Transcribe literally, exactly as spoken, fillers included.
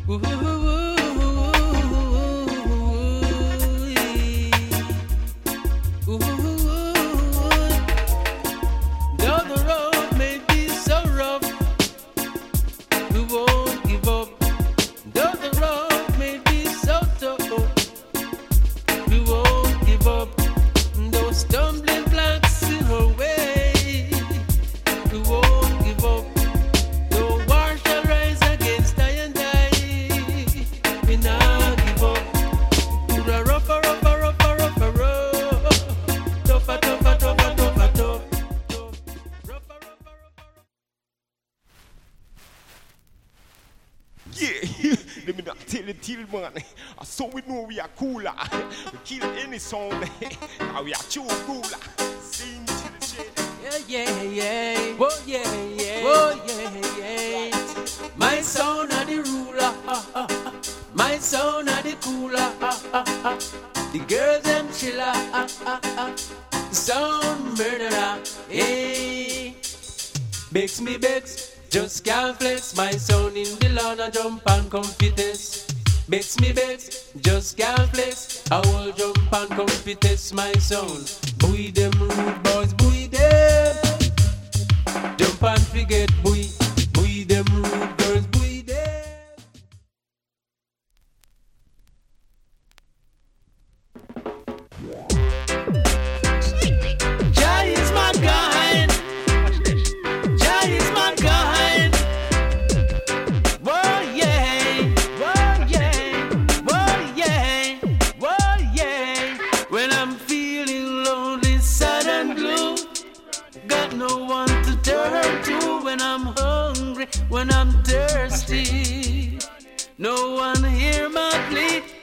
So we know we are cooler. We kill any sound. Now we are too cooler. Sing to the shade. Yeah, yeah, yeah. Whoa, yeah, yeah. Whoa, yeah, yeah. My sound are the ruler. My sound are the cooler. The girls them chiller. Sound murderer. Hey. Begs me begs. Just can't flex. My sound in the lawn. I jump and confidence. Begs me begs, just can't flex. I will jump and come fi test my sound. Boy them rude boys, boy them. Jump and forget boy, boy them rude girls, boy them. Jah is my kind. Jah is my kind. Whoa yeah. No one to turn to when I'm hungry, when I'm thirsty. No one hear my plea.